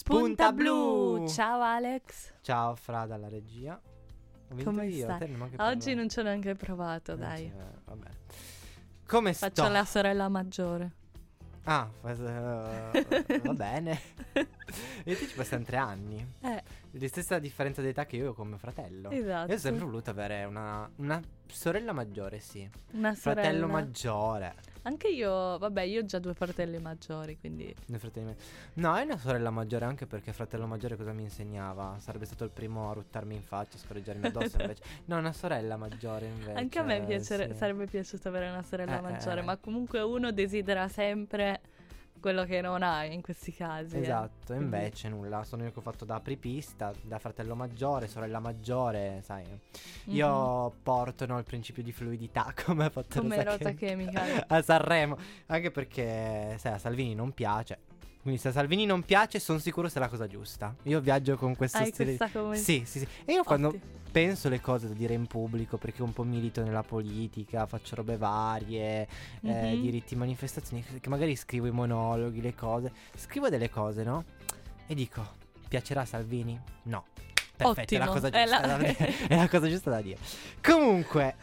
Spunta Blu. Ciao Alex. Ciao Fra dalla regia. Ho vinto Come io, stai? te non ho anche Oggi provato. non ci ho neanche provato, dai. Vabbè. Come Faccio sto? la sorella maggiore. Ah, va bene. E te ci passano 3 anni. La stessa differenza d'età che io ho con mio fratello. Esatto. Io ho sempre voluto avere una sorella maggiore, sì. Una sorella. Fratello maggiore. Anche io, vabbè, io ho già 2 fratelli maggiori, quindi... No, è una sorella maggiore, anche perché fratello maggiore cosa mi insegnava? Sarebbe stato il primo a ruttarmi in faccia, a scorreggiarmi addosso invece. No, una sorella maggiore invece. Anche a me sì. sarebbe piaciuto avere una sorella maggiore, eh. ma comunque uno desidera sempre quello che non ha in questi casi. Esatto, Quindi... invece nulla, sono io che ho fatto da apripista, da fratello maggiore, sorella maggiore, sai. Io porto il principio di fluidità come ha fatto come Rota Chemical a Sanremo, anche perché sai, a Salvini non piace. Quindi se a Salvini non piace, sono sicuro sia la cosa giusta. Io viaggio con questo stile. Sì. E io quando penso le cose da dire in pubblico, perché un po' milito nella politica, faccio robe varie, diritti, manifestazioni, che magari scrivo i monologhi, le cose. Scrivo delle cose, no? E dico, piacerà a Salvini? No. Perfetto, ottimo. È la cosa giusta è la cosa giusta da dire. Comunque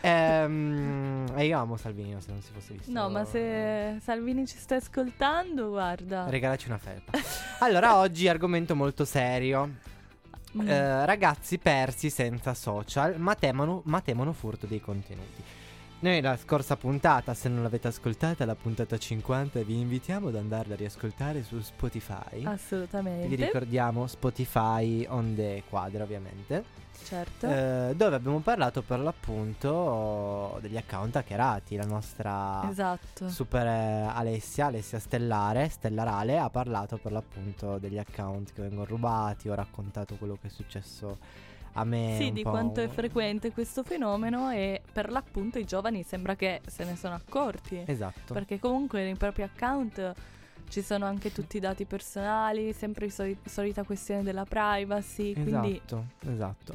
io amo Salvini, se non si fosse visto. No, ma se Salvini ci sta ascoltando, guarda, regalaci una felpa. Allora, oggi argomento molto serio. Ragazzi persi senza social, ma temono furto dei contenuti. Noi la scorsa puntata, se non l'avete ascoltata, la puntata 50, vi invitiamo ad andarla a riascoltare su Spotify. Assolutamente. Vi ricordiamo Spotify on the quadra, ovviamente. Certo. Dove abbiamo parlato per l'appunto degli account hackerati. La nostra super Alessia Stellarale ha parlato per l'appunto degli account che vengono rubati. Ho raccontato quello che è successo a me. Sì, di quanto è frequente questo fenomeno, e per l'appunto i giovani sembra che se ne sono accorti. Esatto. Perché comunque nei propri account ci sono anche tutti i dati personali, sempre solita questione della privacy. Esatto.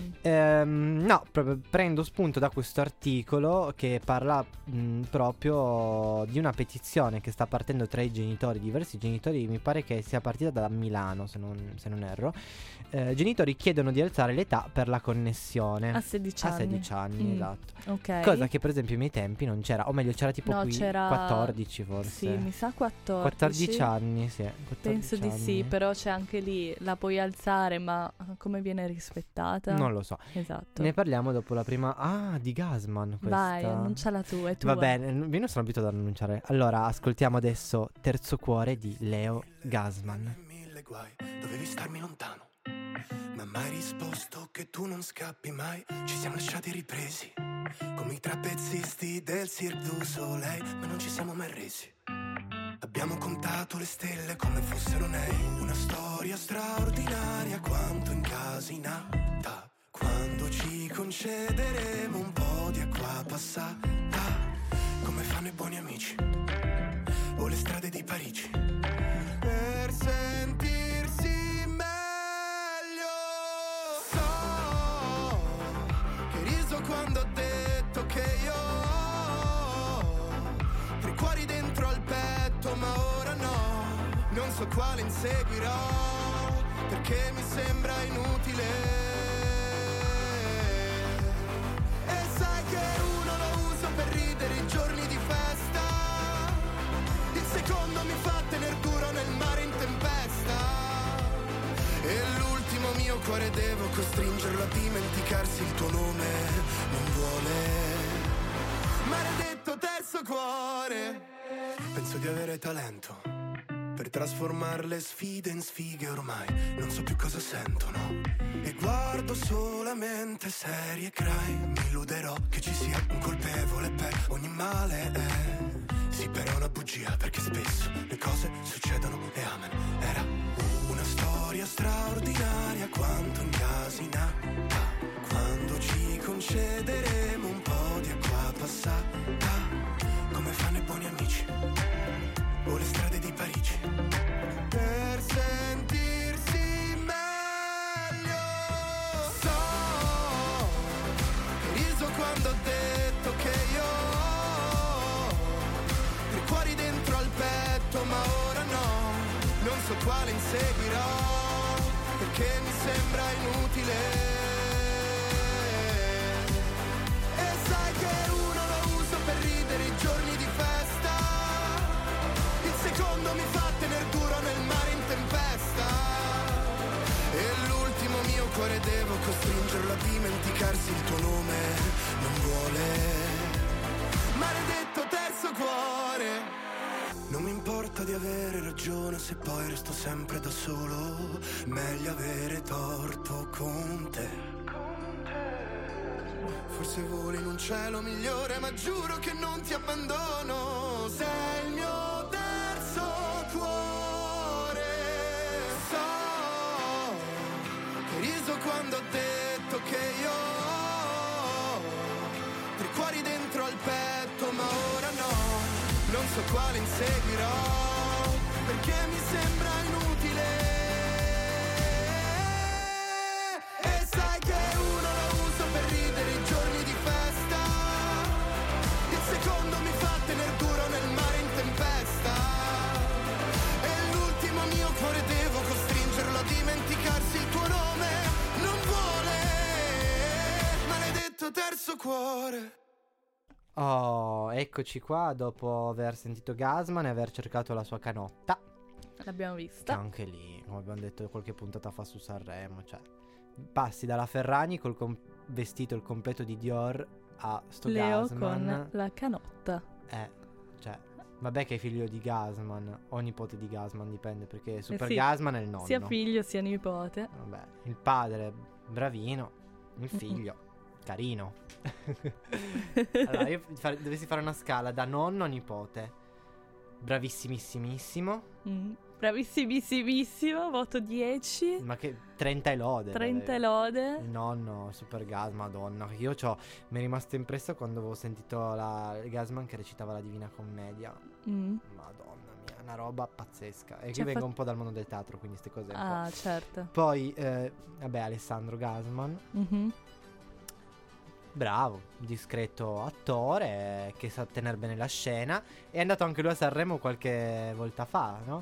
No, proprio prendo spunto da questo articolo che parla proprio di una petizione che sta partendo tra i genitori, diversi genitori. Mi pare che sia partita da Milano, se non erro. Genitori chiedono di alzare l'età per la connessione a 16 anni. A 16 anni, esatto. Ok. Cosa che per esempio ai miei tempi non c'era. O meglio, c'era tipo c'era 14 forse. Sì, mi sa 14. 14 anni, sì. 14 Penso di sì, però c'è anche lì, la puoi alzare, ma come viene rispettata? Non lo so. Esatto. Ne parliamo dopo la prima. Ah, di Gasman questa. Vai, annunciala tu, è tua. Va bene, io non sono abituato ad annunciare. Allora, ascoltiamo adesso Terzo Cuore di Leo Gasman. Mille guai, dovevi starmi lontano, ma mai risposto che tu non scappi mai. Ci siamo lasciati ripresi come i trapezzisti del Cirque du Soleil, ma non ci siamo mai resi. Abbiamo contato le stelle come fossero nei. Una storia straordinaria quanto incasinata, quando ci concederemo un po' di acqua passata, come fanno i buoni amici o le strade di Parigi, per sentirsi meglio. So che riso quando ho detto che io ho 3 cuori dentro al petto, ma ora no, non so quale inseguirò, perché mi sembra inutile. E sai che uno lo uso per ridere i giorni di festa, il secondo mi fa tener duro nel mare in tempesta, e l'ultimo mio cuore devo costringerlo a dimenticarsi il tuo nome, non vuole. Maledetto terzo cuore. Penso di avere talento per trasformare le sfide in sfighe, ormai non so più cosa sento, no? E guardo solamente serie crime, mi illuderò che ci sia un colpevole per ogni male, sì, però è una bugia, perché spesso le cose succedono e amen. Era una storia straordinaria quanto incasinata, quando ci concederemo un po' di acqua passata, come fanno i buoni amici o le strade di Parigi, per sentirsi meglio. So che riso quando ho detto che io ho 3 cuori dentro al petto, non so quale inseguirò, perché mi sembra inutile. E sai che uno lo uso per ridere i giorni di festa, il secondo mi fa tener duro nel mare in tempesta, e l'ultimo mio cuore devo costringerlo a dimenticarsi il tuo nome, non vuole. Maledetto terzo cuore. Non mi importa di avere ragione se poi resto sempre da solo, meglio avere torto con te. Forse voli in un cielo migliore, ma giuro che non ti abbandono. Sei il mio terzo cuore. So che hai riso quando ho detto che io ho 3 cuori dentro al petto, ma ora no. Non so quale inseguirò, perché mi sembra inutile. E sai che uno lo uso per ridere i giorni di festa, il secondo mi fa tener duro nel mare in tempesta, e l'ultimo mio cuore devo costringerlo a dimenticarsi il tuo nome, non vuole. Maledetto terzo cuore. Oh, eccoci qua dopo aver sentito Gasman e aver cercato la sua canotta. L'abbiamo vista. Che anche lì, come abbiamo detto qualche puntata fa su Sanremo, cioè passi dalla Ferragni col vestito il completo di Dior a sto Leo Gasman con la canotta. Cioè, vabbè che è figlio di Gasman o nipote di Gasman, dipende, perché Super sì, Gasman è il nonno. Sia figlio sia nipote. Vabbè, il padre bravino, il figlio carino. Allora, io dovessi fare una scala da nonno a nipote, bravissimissimissimo. Bravissimissimo, voto 10. Ma che 30 e lode. 30 e lode. Il nonno, Super Gas, madonna. Io mi è rimasto impresso quando avevo sentito Gasman che recitava la Divina Commedia. Madonna mia, una roba pazzesca. E io vengo un po' dal mondo del teatro, quindi queste cose certo. Poi, vabbè, Alessandro Gasman. Bravo, discreto attore che sa tenere bene la scena. È andato anche lui a Sanremo qualche volta fa, no?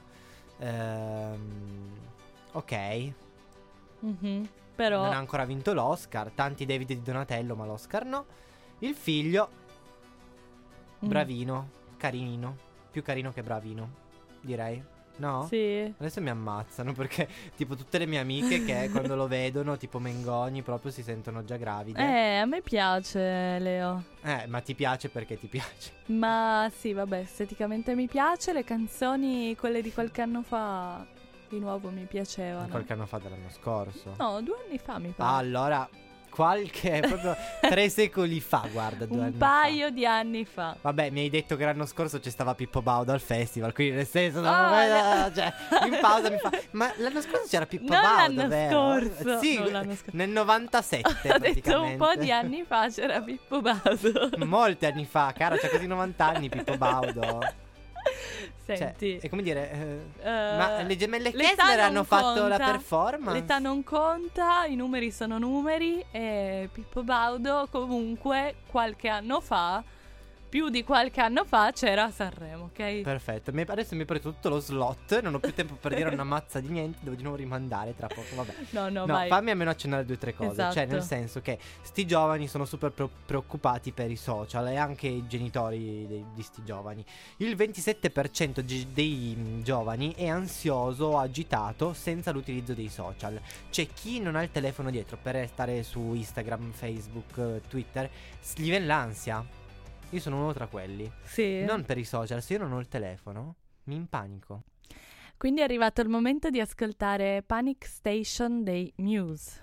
Ok. Però non ha ancora vinto l'Oscar. Tanti David di Donatello, ma l'Oscar no. Il figlio bravino, carinino. Più carino che bravino, direi. No? Sì. Adesso mi ammazzano perché tipo tutte le mie amiche che quando lo vedono tipo Mengoni proprio si sentono già gravide. A me piace Leo. Ma ti piace perché ti piace? Ma sì, vabbè, esteticamente mi piace. Le canzoni, quelle di qualche anno fa, di nuovo mi piacevano. Qualche anno fa, dell'anno scorso? No, 2 anni fa mi pare. Allora, proprio 3 secoli fa, guarda, 2 anni Un paio di anni fa. Vabbè, mi hai detto che l'anno scorso c'è stava Pippo Baudo al festival, quindi nel senso cioè, in pausa mi fa. Ma l'anno scorso c'era Pippo Baudo, l'anno vero? scorso. Sì, non l'anno scorso. nel 97 Ho detto un po' di anni fa c'era Pippo Baudo. Molti anni fa, cara, c'ha quasi 90 anni Pippo Baudo. Senti, cioè, è come dire, ma le gemelle Kessler hanno fatto la performance. L'età non conta, i numeri sono numeri. E Pippo Baudo comunque qualche anno fa, più di qualche anno fa, c'era a Sanremo, ok? Perfetto, adesso mi hai preso tutto lo slot. Non ho più tempo per dire una mazza di niente. Devo di nuovo rimandare tra poco, vabbè. No, vai. Fammi almeno accennare 2 o 3 cose. Esatto. Cioè, nel senso che sti giovani sono super preoccupati per i social. E anche i genitori di sti giovani. Il 27% dei giovani è ansioso, agitato, senza l'utilizzo dei social. C'è chi non ha il telefono dietro per stare su Instagram, Facebook, Twitter. Gli viene l'ansia. Io sono uno tra quelli. Sì. Non per i social, se io non ho il telefono mi impanico. Quindi è arrivato il momento di ascoltare Panic Station dei Muse.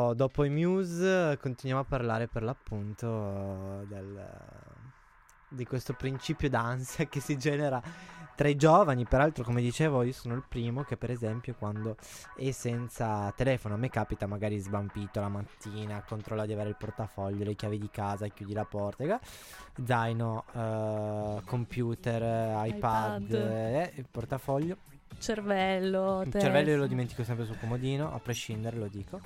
dopo i Muse continuiamo a parlare per l'appunto di questo principio d'ansia che si genera tra i giovani. Peraltro, come dicevo, io sono il primo che per esempio quando è senza telefono, a me capita magari svampito la mattina, controlla di avere il portafoglio, le chiavi di casa, chiudi la porta, zaino, computer, iPad, il portafoglio, cervello io lo dimentico sempre sul comodino, a prescindere, lo dico,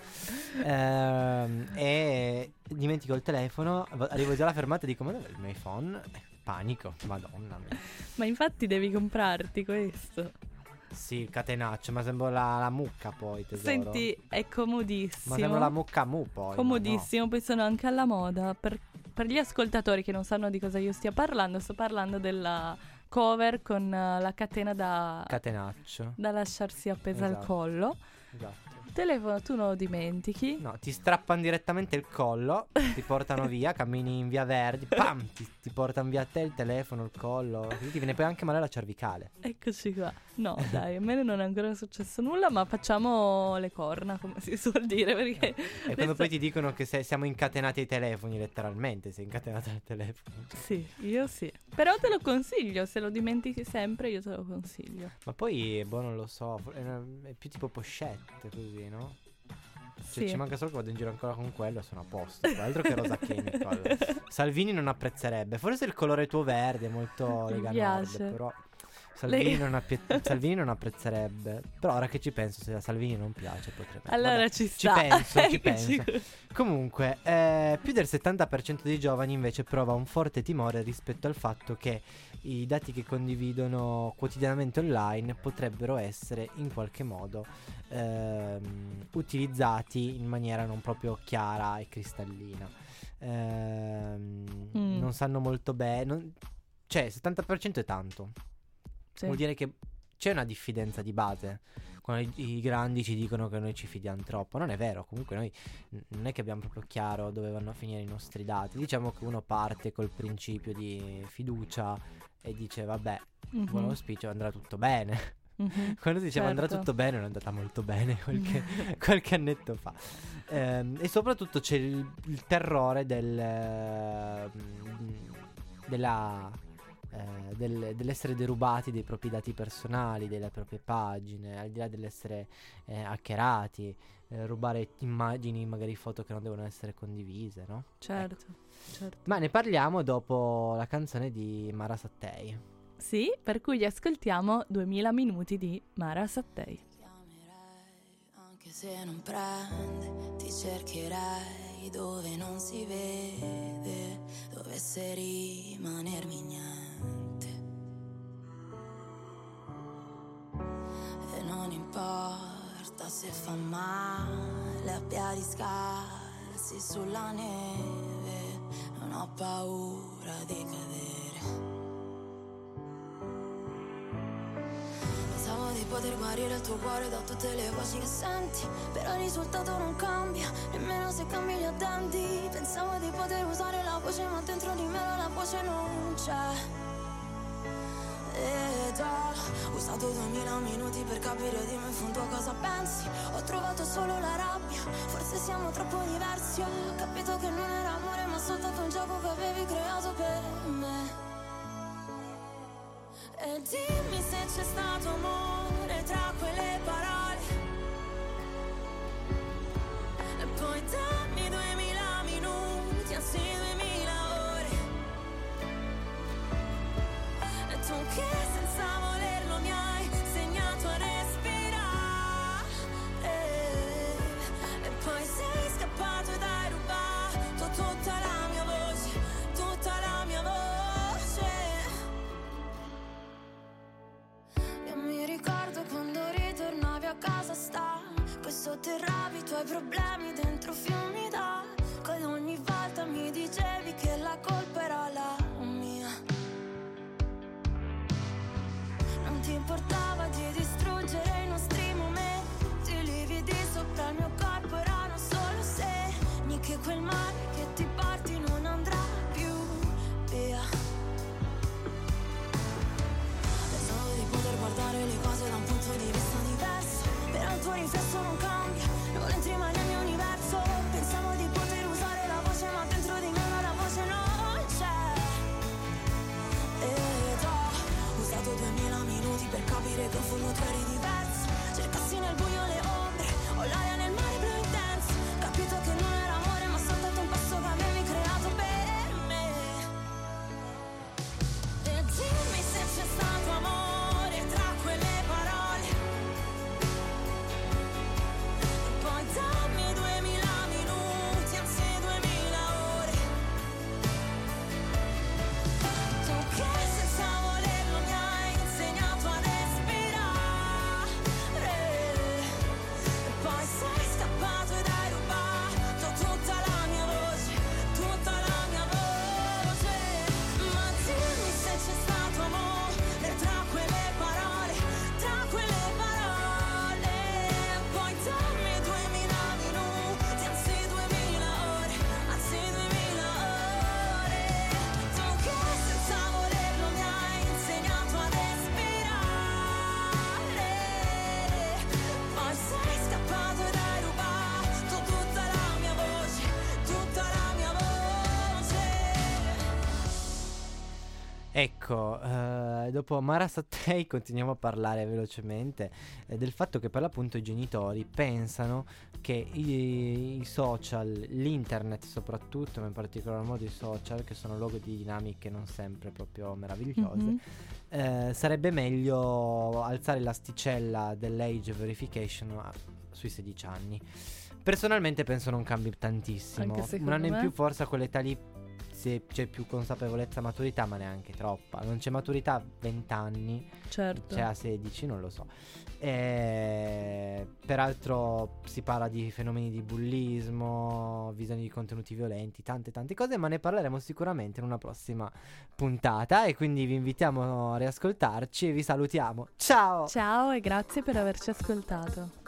e dimentico il telefono, arrivo già alla fermata e dico: ma dov'è il mio iPhone? Panico, madonna mia. Ma infatti devi comprarti questo. Sì, catenaccio, ma sembra la mucca poi, tesoro. Senti, è comodissimo. Ma sembra la mucca mu poi. Comodissimo, poi sono anche alla moda. Per gli ascoltatori che non sanno di cosa io stia parlando, sto parlando della cover con la catena catenaccio da lasciarsi appesa al collo. Esatto. Il telefono tu non lo dimentichi. No, ti strappano direttamente il collo, ti portano via, cammini in via Verdi, pam, ti portano via te il telefono, il collo, ti viene poi anche male la cervicale. Eccoci qua. No, dai, a me non è ancora successo nulla, ma facciamo le corna, come si suol dire, perché e quando poi ti dicono che siamo incatenati ai telefoni, letteralmente sei incatenato al telefono. Sì, io sì. Però te lo consiglio, se lo dimentichi sempre io te lo consiglio. Ma poi, non lo so, è più tipo pochette così, no? Cioè, sì. Ci manca solo che vado in giro ancora con quello, sono a posto. Altro che rosa chemical. Salvini non apprezzerebbe. Forse il colore tuo verde è molto Lega Nord, però Salvini non apprezzerebbe. Però ora che ci penso, se a Salvini non piace potrebbe. Allora vabbè, ci sta. ci penso. Comunque, più del 70% dei giovani invece prova un forte timore rispetto al fatto che i dati che condividono quotidianamente online potrebbero essere in qualche modo utilizzati in maniera non proprio chiara e cristallina. Non sanno molto bene. Cioè, 70% è tanto. Sì. Vuol dire che c'è una diffidenza di base. Quando i grandi ci dicono che noi ci fidiamo troppo, non è vero. Comunque noi non è che abbiamo proprio chiaro dove vanno a finire i nostri dati. Diciamo che uno parte col principio di fiducia e dice vabbè, buon auspicio, andrà tutto bene. Quando si diceva andrà tutto bene, non è andata molto bene qualche annetto fa. E soprattutto c'è il terrore dell'essere derubati dei propri dati personali, delle proprie pagine, al di là dell'essere hackerati, rubare immagini, magari foto che non devono essere condivise, no? Certo. Ma ne parliamo dopo la canzone di Mara Sattei. Sì, per cui gli ascoltiamo 2000 minuti di Mara Sattei. Anche se non prende, ti cercherei dove non si vede, dovesse rimanermi niente. E non importa se fa male a piedi scalzi sulla neve, non ho paura di cadere. Pensavo di poter guarire il tuo cuore da tutte le voci che senti, però il risultato non cambia, nemmeno se cambi gli addenti. Pensavo di poter usare la voce, ma dentro di me la voce non c'è. Ed ho usato 2000 minuti per capire di me in fondo cosa pensi. Ho trovato solo la rabbia, forse siamo troppo diversi. Ho capito che non era amore, ma soltanto un gioco che avevi creato per me. E dimmi se c'è stato amore tra quelle parole, e poi dammi 2000 minuti, anzi 2000 ore. E tu che senza volerlo mi hai segnato a respirare, e poi sei scappato ed hai rubato tutta la mia voce, tutta la mia voce. Mi ricordo quando ritornavi a casa stanco e sotterravi i tuoi problemi dentro fiumi d'acqua, ed ogni volta mi dicevi che la colpa era la mia. Non ti importava di distruggere i nostri momenti, i lividi sopra il mio corpo erano solo segni che quel mare che ti porti non andrà più via. Guardare le cose da un punto di vista diverso, però il tuo riflesso non cambia, non entri mai nel mio universo. voluto 2000 minuti per capire che in fondo tu eri diverso. Cercassi nel buio le ombre o l'aria nel mare blu intenso. Capito che non era amore ma soltanto un passo che avevi creato per me. E dimmi se c'è stato amore tra quelle parole. E poi dammi 2000 minuti, anzi 2000 ore. Tu che senza volerlo mi hai insegnato a respirare. E poi sei scappato ed hai rubato tutta la mia voce, tutta la mia voce. Ma dimmi se c'è stato amore tra quelle parole, tra quelle parole. E poi dammi 2000 minuti, anzi 2000 ore, anzi 2000 ore. Tu che senza volerlo mi hai insegnato a respirare. Poi sei scappato ed hai rubato tutta la mia voce, tutta la mia voce. Ecco, dopo Mara Sattei continuiamo a parlare velocemente del fatto che per l'appunto i genitori pensano che i social, l'internet soprattutto, ma in particolar modo i social, che sono luoghi di dinamiche non sempre proprio meravigliose, sarebbe meglio alzare l'asticella dell'age verification sui 16 anni. Personalmente penso non cambi tantissimo. Anche secondo Un anno in me. più forse a quell'età lì se c'è più consapevolezza, maturità, ma neanche troppa. Non c'è maturità a 20 anni, Certo. c'è a 16, non lo so. Peraltro si parla di fenomeni di bullismo, visioni di contenuti violenti, tante cose, ma ne parleremo sicuramente in una prossima puntata e quindi vi invitiamo a riascoltarci e vi salutiamo. Ciao! Ciao e grazie per averci ascoltato.